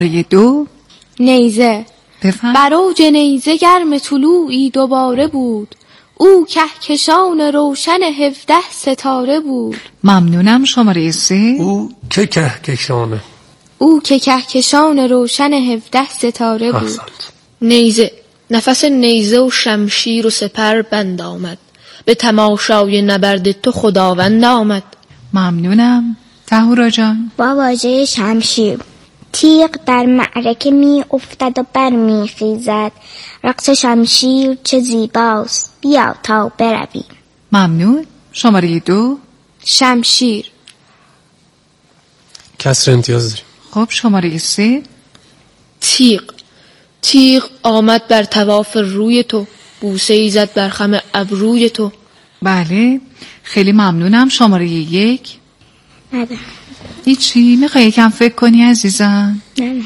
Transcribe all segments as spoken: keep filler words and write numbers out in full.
یه دو نیزه. بفهم. بر اوج نیزه گرم طلوعی دوباره بود، او کهکشان روشن هفده ستاره بود. ممنونم. شماره سه. او که کهکشانه. او که کهکشان روشن هفده ستاره بود. احسنت. نیزه. نفس نیزه و شمشیر و سپر بند آمد، به تماشای نبرد تو خداوند آمد. ممنونم. تهورا جان. با واژه شمشیر. تیغ در معرکه می افتد و بر می خیزد، رقص شمشیر چه زیباست، بیا تا برویم. ممنون. شماره دو. شمشیر. کسر امتیاز داریم. خب شماره سه. تیغ. تیغ آمد بر طواف روی تو، بوسه ای زد بر خم ابروی تو. بله خیلی ممنونم. شماره یک. نده. هیچی؟ میخوایی یکم فکر کنی عزیزم؟ نه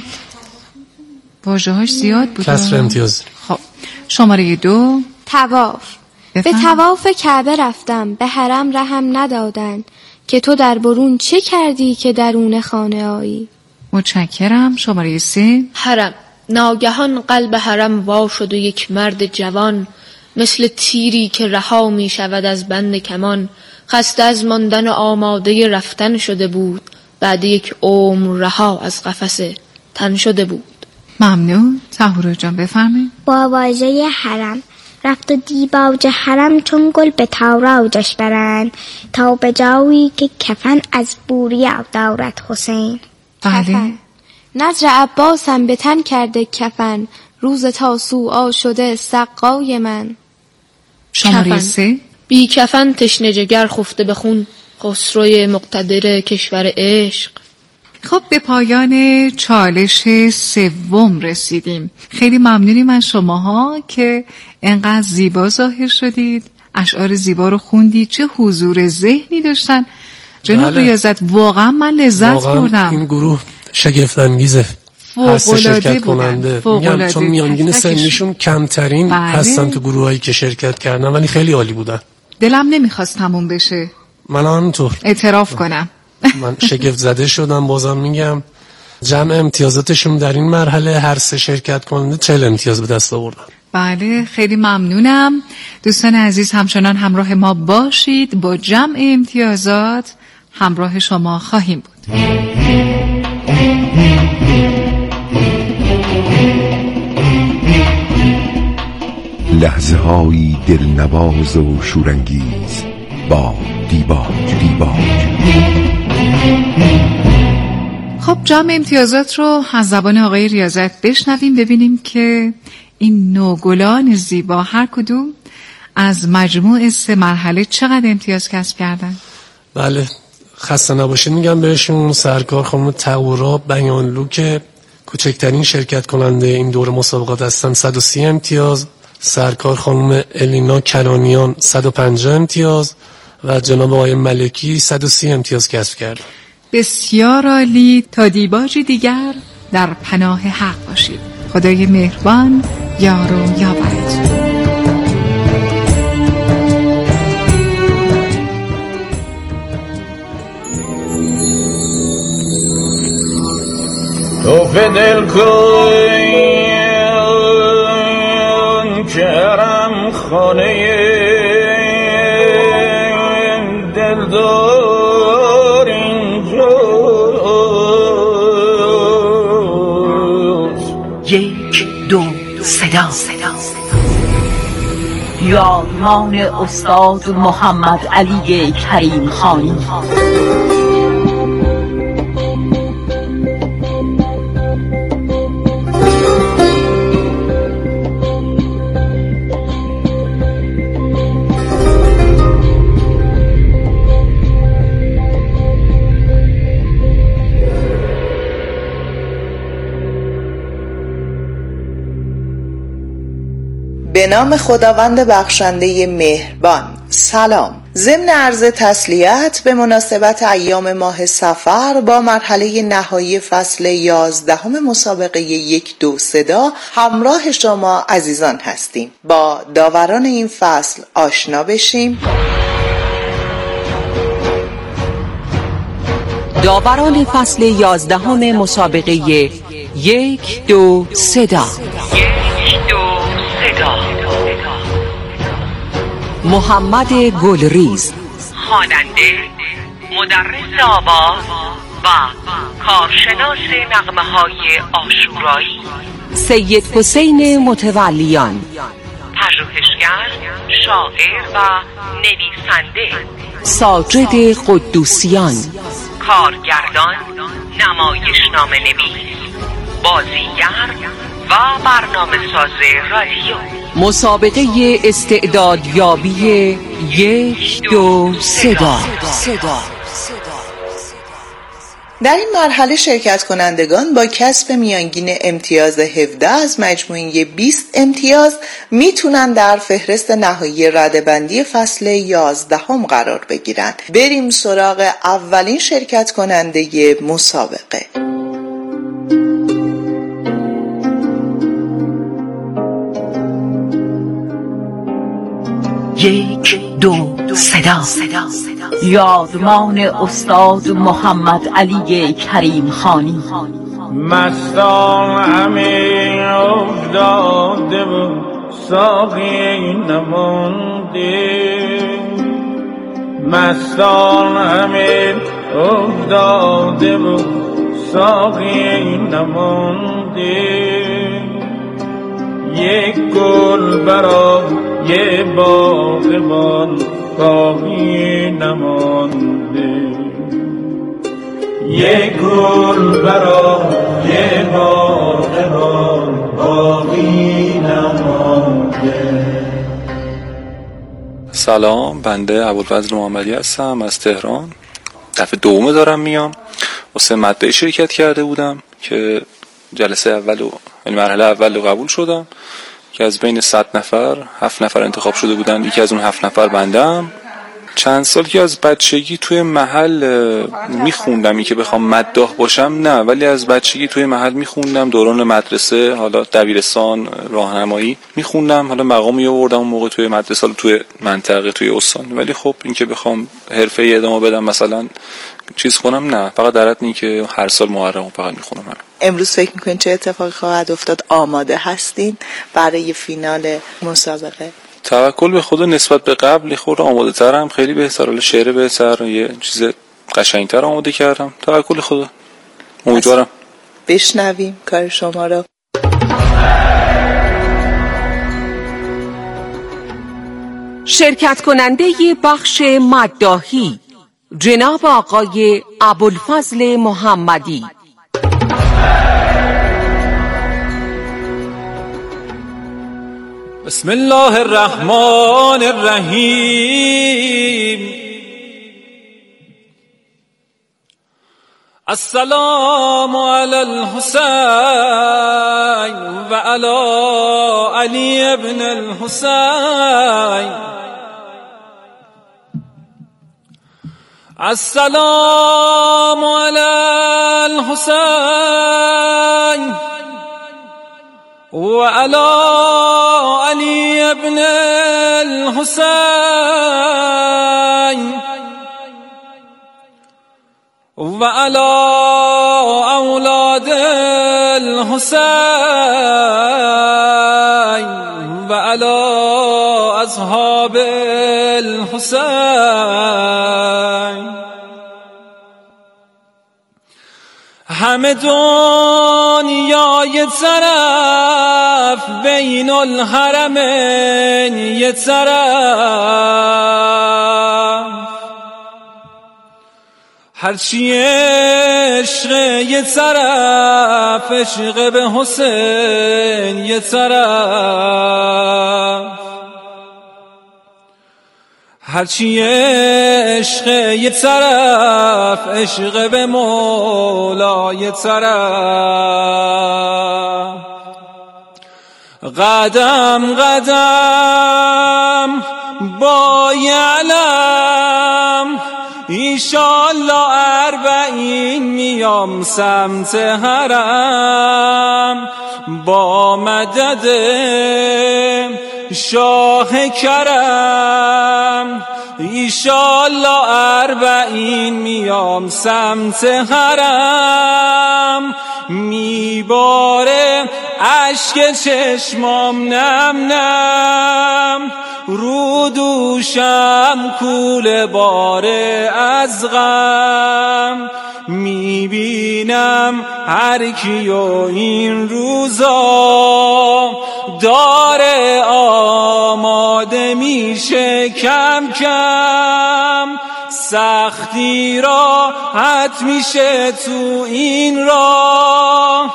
واژه هاش زیاد بود. کسر امتیاز داریم. خب شماره دو. طواف. به طواف کعبه رفتم، به حرم رهم ندادن، که تو در برون چه کردی که درون خانه آیی. متشکرم. شماره سه. حرم. ناگهان قلب حرم وا شد و یک مرد جوان، مثل تیری که رها می شود از بند کمان، خسته از ماندن و آماده رفتن شده بود، بعد یک عمر رها از قفس تن شده بود. ممنون. تهورا جان بفرمایید. با واژه حرم. رفت و دیباج حرم چون گل به تاراجش برند، تا به جایی که کفن از بوریا دارد حسین. بله. کفن. نذر عباسم به تن کرده کفن، روز تاسوعا شده سقای من. شماره کفن. سه. بی کفن تشنه جگر خفته به خون، خسروی مقتدر کشور عشق. خب به پایان چالش سوم رسیدیم. خیلی ممنونیم از شماها که انقدر زیبا ظاهر شدید، اشعار زیبا رو خوندید، چه حضور ذهنی داشتن. جناب بله. ریاضت واقعا من لذت واقعا بردم. این گروه شگفت انگیزه. هست شرکت کننده. میگم چون میانگین سنیشون کمترین بله. هستن تو گروهایی که شرکت کردن، ولی خیلی عالی بودن. دلم نمیخواست تموم بشه. من همینطور اعتراف کنم. من شگفت زده شدم. بازم میگم جمع امتیازاتشون در این مرحله هر سه شرکت کننده چهل امتیاز به دست آوردن. بله خیلی ممنونم. دوستان عزیز همچنان همراه ما باشید. با جمع امتیازات همراه شما خواهیم بود. لحظه هایی دلنواز و شورانگیز با دیباج دیباج. خب جمع امتیازات رو از زبان آقای ریاضت بشنویم، ببینیم که این نوگلان زیبا هر کدوم از مجموع سه مرحله چقدر امتیاز کسب کردن. بله خسته نباشید میگم بهشون. سرکار خانم تهورا بیانلو که کوچکترین شرکت کننده این دور مسابقات هستن صد و سی امتیاز، سرکار خانم الینا کلانیان صد و پنجاه امتیاز و جناب آقای ملکی صد و سی امتیاز کسب کردن. بسیار عالی. تا دیباجی دیگر در پناه حق باشید. خدای مهربان یار و یاورتون. تو فدل کن کرم خانه دلدار اینجاست. یک دو صدا یادمان استاد محمد علی کریم خانی. به نام خداوند بخشنده مهربان. سلام. ضمن عرض تسلیت به مناسبت ایام ماه صفر با مرحله نهایی فصل یازدهم مسابقه یک دو صدا همراه شما عزیزان هستیم. با داوران این فصل آشنا بشیم. داوران فصل یازدهم مسابقه یک دو صدا یک دو صدا محمد گلریز، خواننده، مدرس آواز و کارشناس نغمه‌های عاشورایی. سید حسین متولیان، پژوهشگر، شاعر و نویسنده. ساجد قدوسیان، کارگردان، نمایشنامه نویس، بازیگر و برنامه ساز رادیو. مسابقه استعدادیابی یک دو صدا. در این مرحله شرکت کنندگان با کسب میانگین امتیاز هفده از مجموعه بیست امتیاز میتونن در فهرست نهایی رده‌بندی فصل یازدهم قرار بگیرن. بریم سراغ اولین شرکت کننده مسابقه. یک دو صدا یادمان استاد محمد علی کریم خانی. مستان همه افتاده و ساقی نمانده، مستان همه افتاده و ساقی نمانده، یک گل برای یه باغبان باقی نمانده، یک گل برای یه باغبان باقی نمانده. سلام، بنده ابوالفضل محمدی هستم از تهران. دفعه دومه دارم میام. واسه ماده شرکت کرده بودم که جلسه اول و یعنی مرحله اول رو قبول شدم که از بین صد نفر هفت نفر انتخاب شده بودن. یکی از اون هفت نفر بندم. چند سال که از بچگی توی محل میخوندم، این که بخوام مداح باشم نه، ولی از بچگی توی محل میخوندم. دوران مدرسه، حالا دبیرستان، راهنمایی میخوندم. حالا مقامی آوردم اون موقع توی مدرسه، توی منطقه، توی استان. ولی خب این که بخوام حرفه‌ای ادامه بدم مثلا چیز کنم نه، فقط در حد این که هر سال محرم فقط میخونم. همین. امروز فکر میکنین چه اتفاقی خواهد افتاد؟ آماده هستین برای فینال مسابقه؟ توکل به خدا نسبت به قبل خود آماده ترم، خیلی بهتر. حالا شعر بهتر، یه چیز قشنگتر آماده کردم. توکل خدا، امیدوارم. بشنویم کار شما رو. شرکت کننده بخش مداحی جناب آقای ابوالفضل محمدی. بسم الله الرحمن الرحیم. السلام علی الحسین و علی علی ابن الحسین. السلام علی الحسین و علی علی ابن الحسین و علی اولاد الحسین و علی اصحاب الحسین. همه دنیای طرف بین الحرمین یه طرف، هرچی عشق یه طرف، عشق به حسین یه طرف، هرچی عشق یه طرف، عشق به مولا یه طرف. قدم قدم با یعلم ایشالله اربعین میام سمت حرم، با مدد شاه کرم ایشالله اربعین میام سمت حرم، میباره اشک چشمام نم نم، رو دوشم کوله باره از غم. میبینم هر کیو این روزا داره آماده میشه کم کم، سختی راحت میشه تو این راه.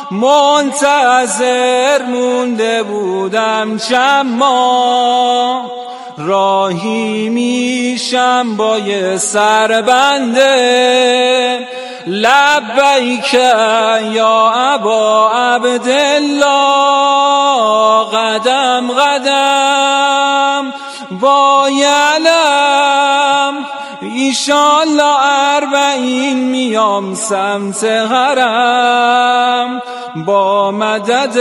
منتظر مونده بودم چند ماه، راهی میشم با یه سربنده، لبیک یا ابا عبدالله. قدم قدم با یلم، ایشالله اربعین میام سمت حرم، با مدد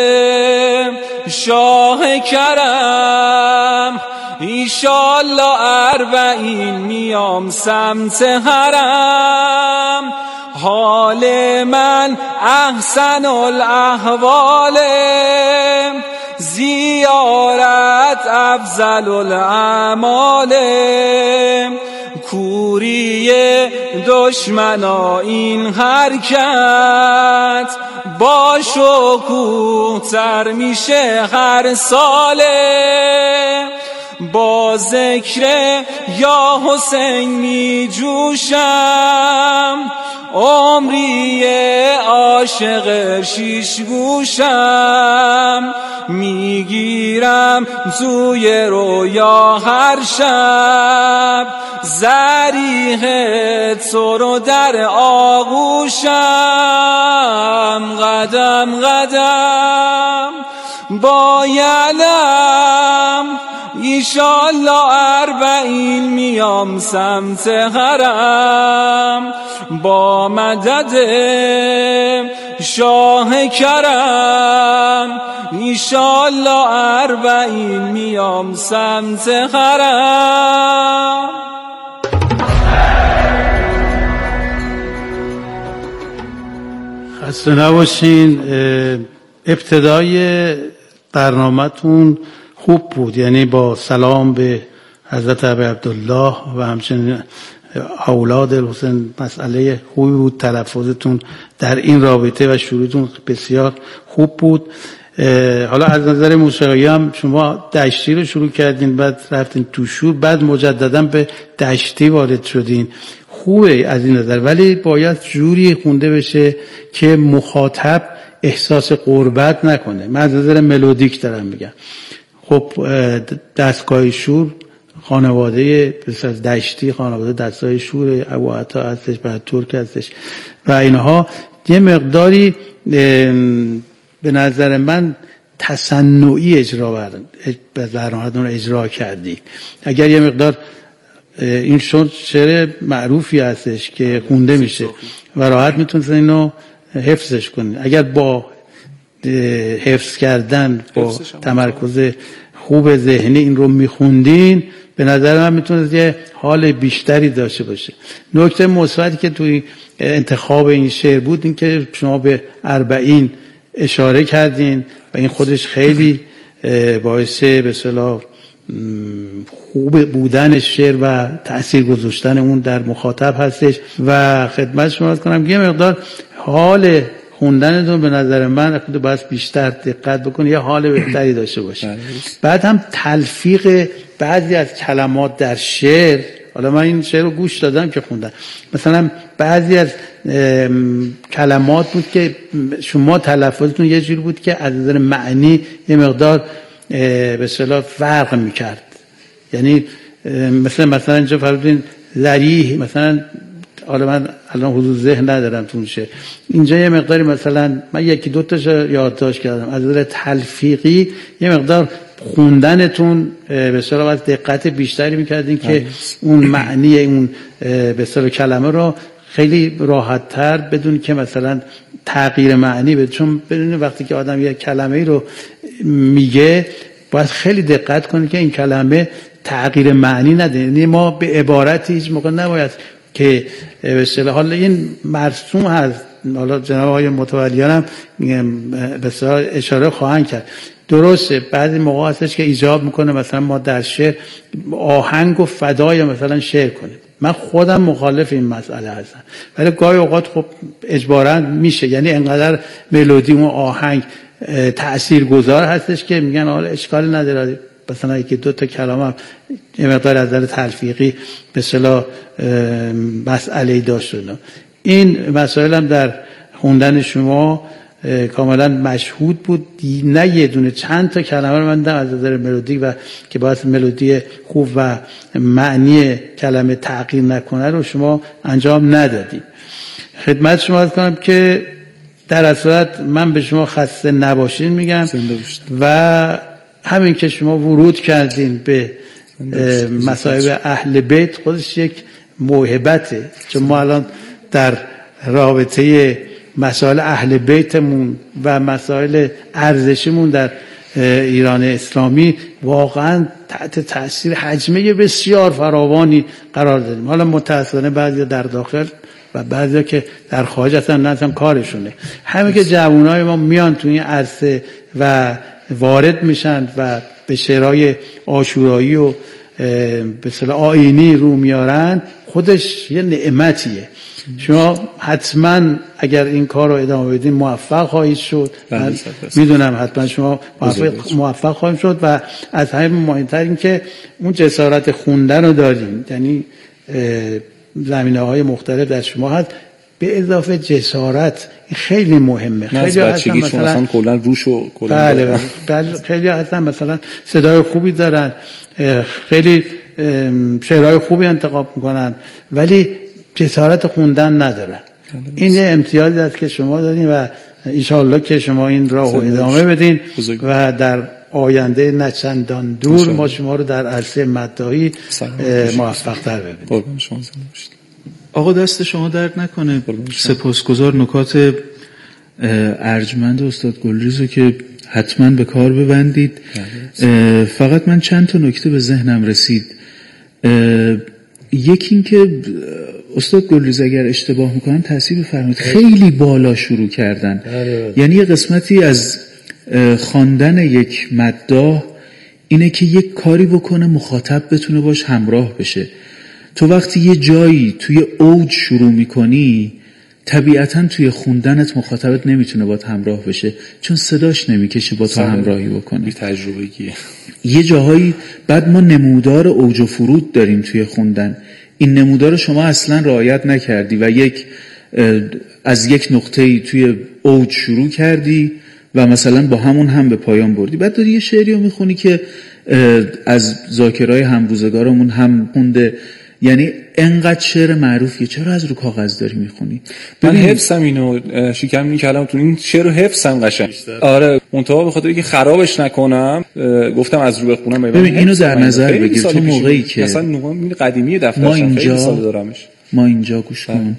شاه کرم. ایشالله اربعین میام سمت حرم، حال من احسن الاحوال، زیارت افضل الاعمال. کوری دشمنا این حرکت، با شکوه تر میشه هر ساله. با ذکر یا حسین می جوشم، عمری عاشق شیش گوشم. میگیرم توی رویا هر شب، ذریح تو رو در آغوشم. قدم قدم با یلم، ایشالله اربعین میام سمت حرم، با مدد شاه کرم. ایشالله اربعین میام سمت حرم. خسته نباشین. ابتدای برنامه‌تون خوب بود، یعنی با سلام به حضرت ابی عبدالله و همچنین اولاد الحسین مسئله خوبی بود. تلفظتون در این رابطه و شروعتون بسیار خوب بود. حالا از نظر موسیقی هم شما دشتی رو شروع کردین، بعد رفتین تو شور، بعد مجددا به دشتی وارد شدین. خوبه از این نظر، ولی باید جوری خونده بشه که مخاطب احساس قربت نکنه. من از نظر ملودیک دارم میگم. خب دستگاه شور خانواده بس از دشتی، خانواده دستگاه شور ابو عطا هستش، بعد ترک هستش و اینها، یه مقداری به نظر من تصنعی اجرا بردن به برنامه‌تون اجرا کردی. اگر یه مقدار این شد شعر معروفی هستش که خونده میشه و راحت میتونید اینو حفظش کنید. اگر با حفظ کردن، با تمرکز خوب ذهنی این رو میخوندین، به نظر من میتونه یه حال بیشتری داشته باشه. نکته مثبتی که توی انتخاب این شعر بود این که شما به اربعین اشاره کردین و این خودش خیلی باعث به اصطلاح خوب بودن شعر و تأثیر گذاشتن اون در مخاطب هستش. و خدمت شما عرض کنم یه مقدار حال خوندنتون به نظر من خود باید بیشتر دقت بکنید، یه حال بهتری داشته باشه. بعد هم تلفیق بعضی از کلمات در شعر، حالا من این شعر رو گوش دادم که خوندم، مثلا بعضی از کلمات بود که شما تلفظتون یه جوری بود که از نظر معنی یه مقدار به اصطلاح فرق میکرد. یعنی مثلا مثلا اینجا فرمودین ذریح، مثلا حالا من الان حضور ذهن ندارم تو اون اینجا یه مقداری مثلا من یکی دو تاش یادداشت کردم. از نظر تلفیقی یه مقدار خوندنتون به اصطلاح از دقت بیشتری میکردین که اون معنی اون به اصطلاح کلمه رو خیلی راحت تر بدون که مثلا تغییر معنی بده. چون بدون وقتی که آدم یه کلمه رو میگه باید خیلی دقت کنه که این کلمه تغییر معنی نده. یعنی ما به عبارت هیچ موقع نباید که به اصطلاح حالا این مرسوم هست حالا جناب آقای متولیانم بسیار اشاره خواهند کرد. درسته بعضی موقع هستش که ایجاب میکنه مثلا ما در شعر آهنگ و فدای مثلا شعر کنیم. من خودم مخالف این مسئله هستم، ولی گاهی اوقات خب اجباراً میشه، یعنی انقدر ملودی و آهنگ تاثیرگذار هستش که میگن حالا اشکال نداره مثلا یکی دو تا کلام هم یه مقدار از نظر تلفیقی به اصطلاح مسئله‌ای داشت. این مسائل هم در خوندن شما کاملا مشهود بود. نه یه دونه چند تا کلمه رو من دیدم از نظر ملودی و که باعث ملودی خوب و معنی کلمه تغییر نکنه رو شما انجام ندادید. خدمت شما عرض کنم که در اصالت من به شما خسته نباشین میگم و همین که شما ورود کردین به مصائب اهل بیت خودش یک موهبته، چون ما الان در رابطه مسائل اهل بیتمون و مسائل ارزشیمون در ایران اسلامی واقعا تحت تاثیر حجمه بسیار فراوانی قرار داریم. حالا متأسفانه بعضی در داخل و بعضی که در خارج هستن نه اصلا کارشونه. همین که جوانای ما میان تو این عرصه و وارد میشن و به شعرهای عاشورایی و به اصطلاح آیینی رو میارن خودش یه نعمتیه. شما حتما اگر این کار رو ادامه بدین موفق خواهید شد. من میدونم حتما شما موفق, موفق خواهید شد و از همه مهمتر این که اون جسارت خوندن رو دارین، یعنی زمینه های مختلف در شما هست به اضافه جسارت. خیلی مهمه. خیلی هستن مثلا اصلا کلا روشو کلا بله بله خیلی هستن مثلا صدای خوبی دارن، خیلی شعرهای خوبی انتخاب میکنن ولی جسارت خوندن ندارن. این یه امتیازی است که شما دارین و انشاءالله که شما این راه رو ادامه بدین و در آینده نچندان دور ما شما رو در عرصه مداحی موفق تر ببینیم. آقا دست شما درد نکنه. سپاسگزار. نکات ارجمند استاد گلریزو که حتما به کار ببندید. فقط من چند تا نکته به ذهنم رسید. یکی این که استاد گلریز اگر اشتباه میکنم تصحیح بفرمایید، خیلی بالا شروع کردن. یعنی یه قسمتی از خواندن یک مداح اینه که یک کاری بکنه مخاطب بتونه باش همراه بشه. تو وقتی یه جایی توی اوج شروع میکنی طبیعتاً توی خوندنت مخاطبت نمیتونه باید همراه بشه چون صداش نمیکشه با تو همراهی بکنه. بی تجربگیه. یه جاهایی بعد ما نمودار اوج و فرود داریم توی خوندن. این نمودار شما اصلا رعایت نکردی و یک از یک نقطه‌ای توی اوج شروع کردی و مثلا با همون هم به پایان بردی. بعد داری یه شعری رو میخونی که از ذاکرای همروزگارمون هم خونده، یعنی انقدر شعر معروفیه چرا از رو کاغذ داری میخونی؟ من حفظم اینو شکم این کلام تو این شعر رو حفظم قشنگ. آره منتها به خاطر اینکه خرابش نکنم گفتم از رو بخونم. ببین اینو در نظر بگیر تو موقعی که مثلا نمونه قدیمی دفترم ما اینجا سال دارمش. ما اینجا گوش کن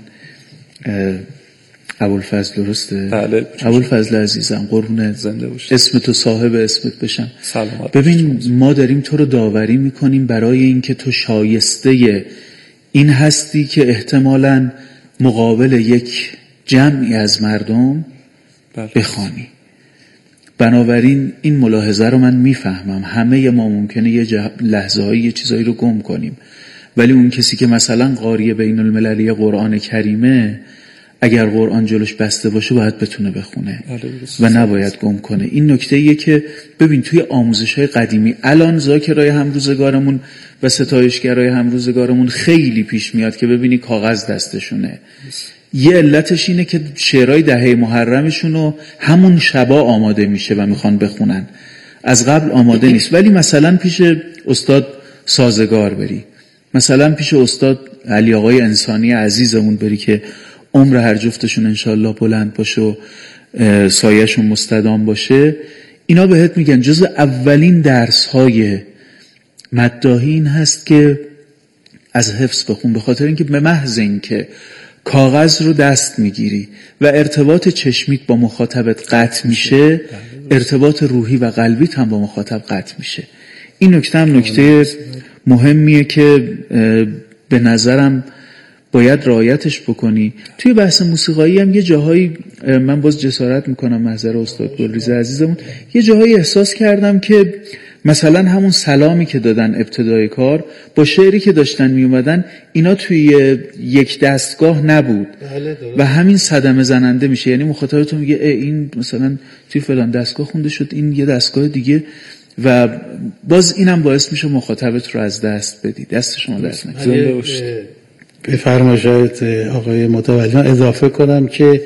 ابوالفضل درسته؟ بله ابوالفضل عزیزم قربونت زنده باش. اسم تو صاحب اسمت بشم. سلامت. ببین ما داریم تو رو داوری میکنیم برای اینکه تو شایسته این هستی که احتمالاً مقابل یک جمعی از مردم بخوانی. بنابراین این ملاحظه رو من میفهمم. همه ما ممکنه یه جه... لحظه هایی یه چیزایی رو گم کنیم، ولی اون کسی که مثلا قاری بین المللی قرآن کریمه اگر قرآن جلوش بسته باشه باید بتونه بخونه و نباید گم کنه. این نکته ایه که ببین توی آموزش‌های قدیمی الان ذاکرای همروزگارمون و ستایشگرای همروزگارمون خیلی پیش میاد که ببینی کاغذ دستشونه. یه علتش اینه که شعرهای دهه محرمشونو همون شبا آماده میشه و میخوان بخونن، از قبل آماده نیست. ولی مثلا پیش استاد سازگار بری، مثلا پیش استاد علی آقای انسانی عزیزمون بری که عمر هر جفتشون انشالله بلند باشه و سایه‌شون مستدام باشه، اینا بهت میگن جز اولین درس‌های مداحی این هست که از حفظ بخون، به خاطر اینکه به محض اینکه کاغذ رو دست میگیری و ارتباط چشمیت با مخاطبت قطع میشه، ارتباط روحی و قلبیت هم با مخاطب قطع میشه. این نکته هم نکته مهمیه که به نظرم باید رعایتش بکنی. توی بحث موسیقایی هم یه جاهایی من باز جسارت میکنم محضر استاد گلریز عزیزمون، یه جاهایی احساس کردم که مثلا همون سلامی که دادن ابتدای کار با شعری که داشتن میومدن اینا توی یک دستگاه نبود و همین صدمه زننده میشه. یعنی مخاطب تو میگه این مثلا توی فلان دستگاه خونده شد، این یه دستگاه دیگه، و باز اینم باعث میشه مخاطبت رو از دست بدی. دست شما دست نکنه. بفرمایید آقای متولیان. اضافه کنم که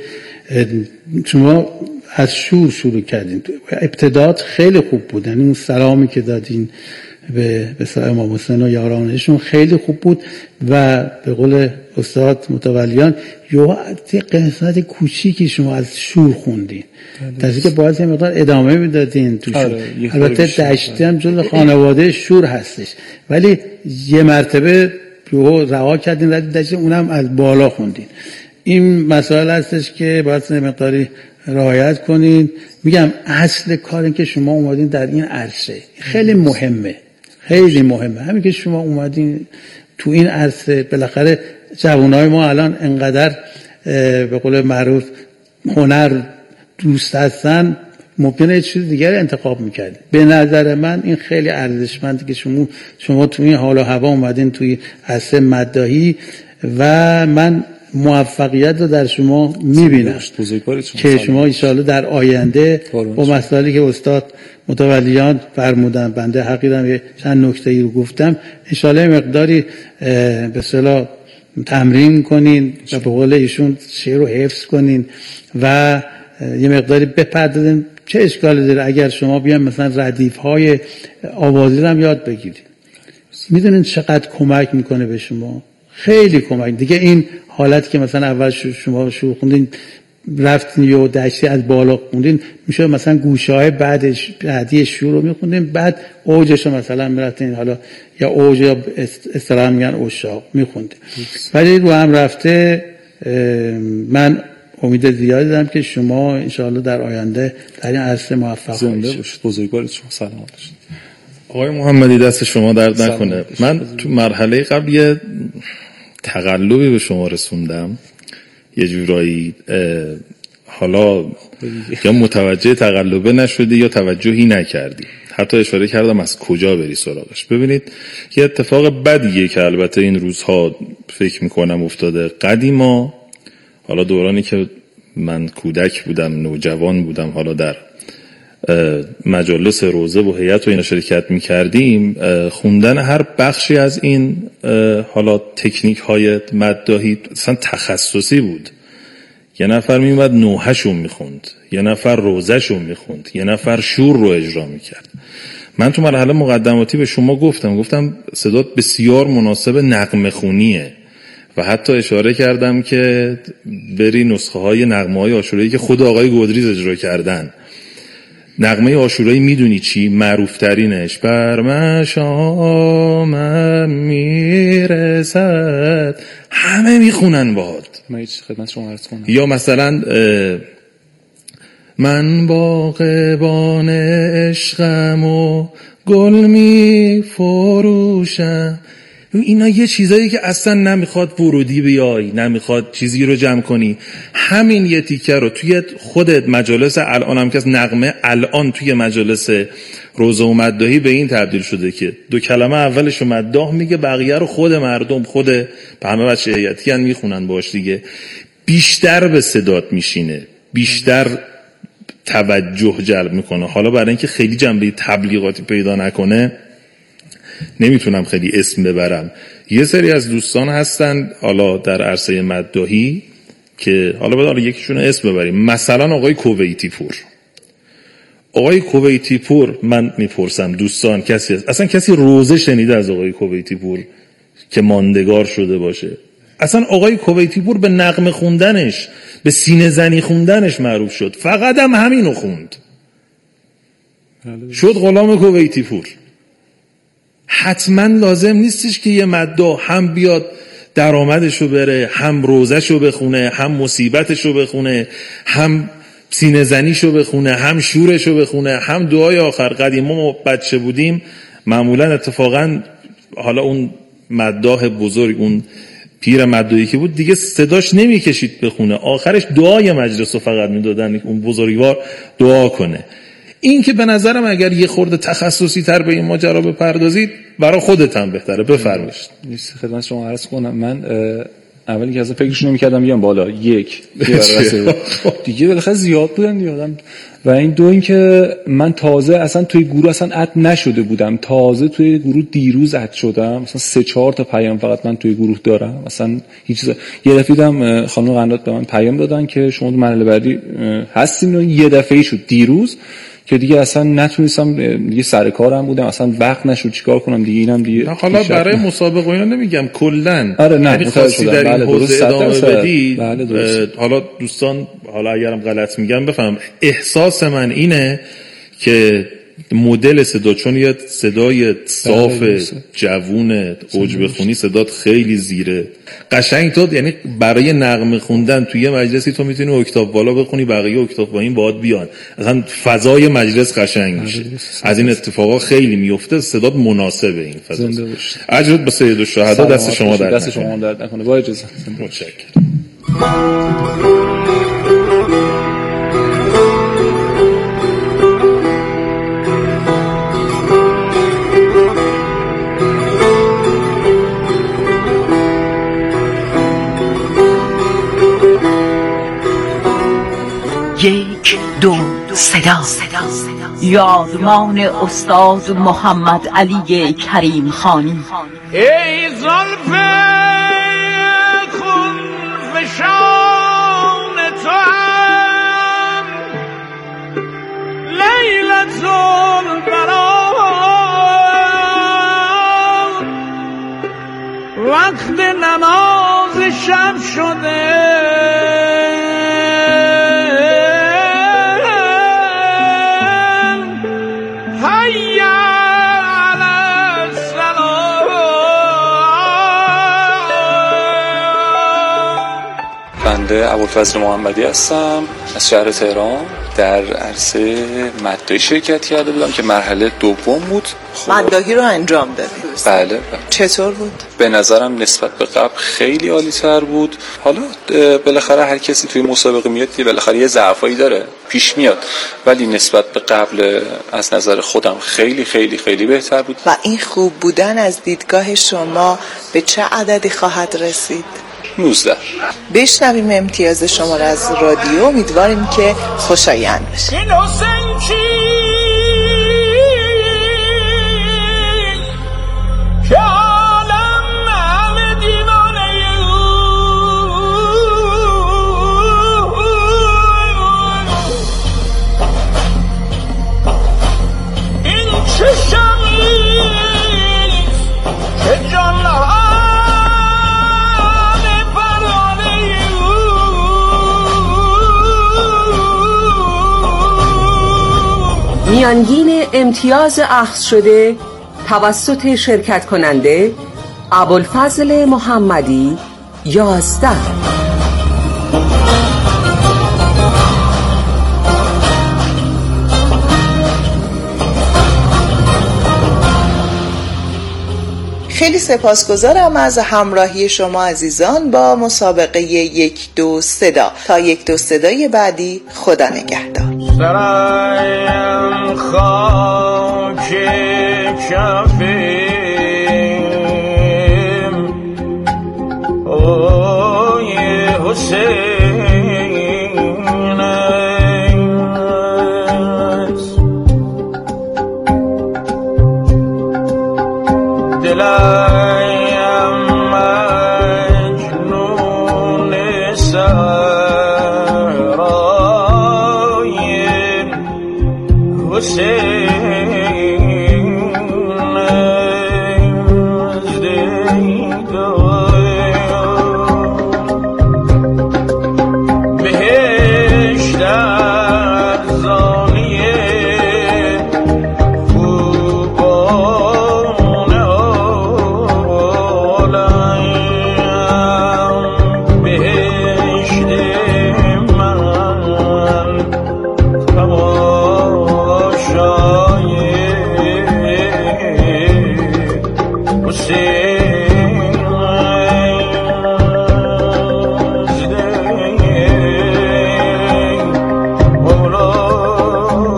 شما از شور شروع کردین، ابتدات خیلی خوب بود، یعنی اون سلامی که دادین به به امام حسین و یارانشون خیلی خوب بود و به قول استاد متولیان یه قسمت کوچیکی شما از شور خوندین، در که باید یه مقدار ادامه میدادین توش. البته دشتی هم جز خانواده شور هستش، ولی یه مرتبه رها کردین ردید دشتی، اونم از بالا خوندین. این مسائل هستش که باید یه مقداری رعایت کنین. میگم اصل کار این که شما اومدین در این عرصه خیلی مهمه، خیلی مهمه. همین که شما اومدین تو این عرصه، بالاخره جوانای ما الان انقدر به قول معروف هنر دوست هستن، ممکنه یه چیز دیگر انتخاب میکردین. به نظر من این خیلی ارزشمنده که شما شما تو این حال و هوا اومدین توی عرصه مداحی و من موفقیت رو در شما میبینم که شما انشاءالله در آینده با مسائلی که استاد متولیان فرمودن، بنده حقیقتا یه چند نکته ای رو گفتم، انشاءالله مقداری به اصطلاح تمرین کنین و به قول ایشون شعر رو حفظ کنین و یه مقداری بپردازین. چه اشکالی داره اگر شما بیان مثلا ردیف های آوازی رو هم یاد بگیرید؟ میدونین چقدر کمک میکنه به شما؟ خیلی کمک. دیگه این حالت که مثلا اول شما شروع خوندین رفتین یا دشتی از بالا خوندین، میشه مثلا گوشه های بعدش بعدی شروع رو میخوندین، بعد اوجش رو مثلا میرفتین حالا یا اوج یا اصطلاحاً میگن اشاق میخوندین. ولی رو هم رفته من امید زیادی دارم که شما انشاءالله در آینده در این عرصه موفق زنده باشید. بزرگوارید شما سلامت باشید. آقای محمدی دست شما درد نکنه. من تو مرحله قبل یه تقلبی به شما رسوندم یه جورایی، حالا یا متوجه تقلبه نشدی یا توجهی نکردی، حتی اشاره کردم از کجا بری سراغش. ببینید یه اتفاق بدیه که البته این روزها فکر میکنم افتاده. قدیما، حالا دورانی که من کودک بودم، نوجوان بودم، حالا در مجالس روزه و هیئت و اینا شرکت می‌کردیم، خوندن هر بخشی از این حالا تکنیک های مداحی اصلا تخصصی بود. یه نفر میومد نوحه‌شو میخوند، یه نفر روزه‌شو میخوند، یه نفر شور رو اجرا میکرد. من تو مرحله مقدماتی به شما گفتم گفتم صدات بسیار مناسب نغمه خونیه و حتی اشاره کردم که بری نسخه های نغمه های عاشورایی که خود آقای گودریز اجرا کردن. نغمه عاشورایی میدونی چی؟ معروف ترینش بر مشامم میرسد، همه میخونن باهات. من هیچ خدمت شما عرض کنم. یا مثلا من باغبان عشقم و گل می فروشم. اینا یه چیزایی که اصلا نمیخواد ورودی بیای، نمیخواد چیزی رو جمع کنی. همین یه تیکه رو توی خودت مجالس الان هم که از نغمه الان توی مجالس روزه و مداحی به این تبدیل شده که دو کلمه اولش رو مداح میگه، بقیه رو خود مردم، خود همه بچه هیئتی هم میخونن باش دیگه. بیشتر به صدات میشینه، بیشتر توجه جلب میکنه. حالا برای اینکه خیلی جنبه تبلیغاتی پیدا نکنه نمیتونم خیلی اسم ببرم. یه سری از دوستان هستن حالا در عرصه مداحی که حالا باید حالا یکیشون اسم ببریم، مثلا آقای کویتی پور. آقای کویتی پور، من میپرسم دوستان کسی هست اصلا کسی روزه شنیده از آقای کویتی پور که ماندگار شده باشه؟ اصلا آقای کویتی پور به نغمه خوندنش، به سینه زنی خوندنش معروف شد، فقط هم همینو خوند، شد غلام کویتی پور. حتما لازم نیستش که یه مداح هم بیاد درآمدشو بره، هم روزهشو بخونه، هم مصیبتشو بخونه، هم سینه زنیشو بخونه، هم شورشو بخونه، هم دعای آخر. قدیما ما بچه بودیم معمولا اتفاقا حالا اون مداح بزرگ، اون پیر مدعی که بود دیگه صداش نمیکشید بخونه، آخرش دعای مجلس رو فقط میدادن اون بزرگوار دعا کنه. این که به نظرم اگر یه خورده تخصصی تر به این ماجرا بپردازید برای خودت هم بهتره. بفرمایید. نیست خدمت شما عرض کنم، من اولی که اصلا فکرش نمی‌کردم بیام بالا، یک دیگه بالاخره زیاد بودن دیگه آدم، و این دو این که من تازه اصلا توی گروه اصلا اد نشده بودم، تازه توی گروه دیروز اد شدم، مثلا سه چهار تا پیام فقط من توی گروه دارم، مثلا هیچ چیز. یه دفعه دیدم خانم قنات به من پیام دادن که شما تو مرحله بعدی هستین و یه دفعه‌ای شد دیروز که دیگه اصلا نتونستم، دیگه سر کارم بودم، اصلا وقت نشد چیکار کنم دیگه. اینم دیگه حالا برای مسابقه اینا نمیگم، کلاً آره نه خاصی در این حوزه ادامه بدی. بله حالا دوستان، حالا اگرم غلط میگم بفهم، احساس من اینه که مدل صدا، چون یه صدای صاف جوون اوج بخونی، صدات خیلی زیره قشنگ، تو یعنی برای نغمه خوندن توی یه مجلسی تو میتونی اکتاف بالا بخونی، بقیه اکتاف پایین باهات بیان، اصلا فضای مجلس قشنگ میشه. از این اتفاقا خیلی میفته، صدات مناسبه این فضا. اجرت به سید الشهدا، دست شما درد دست شما درد نکنه. با اجازه. متشکرم. یک دو صدا یادمان استاد محمد علی کریم خانی. ای زلف خون فشان تو هم لیلت البرات، وقت نماز شب شده ابوالفضل محمدی هستم از شهر تهران. در عرصه مداحی شرکت کرده بودم که مرحله دوم بود. مداحی رو انجام دادید؟ بله, بله. چطور بود؟ به نظرم نسبت به قبل خیلی عالی تر بود. حالا بالاخره هر کسی توی مسابقه میاد که بالاخره یه ضعفایی داره، پیش میاد، ولی نسبت به قبل از نظر خودم خیلی خیلی خیلی بهتر بود. و این خوب بودن از دیدگاه شما به چه عددی خواهد رسید؟ نوزده. بشنویم امتیاز شما را از رادیو، امیدواریم که خوشایند بشه. میانگین امتیاز اخذ شده توسط شرکت کننده ابوالفضل محمدی یازده. خیلی سپاسگزارم از همراهی شما عزیزان با مسابقه یک دو صدا. تا یک دو صدای بعدی، خدا نگهدار. سرایم خاک کفیم اوی حسین است، دلایم مجنون سرای حسین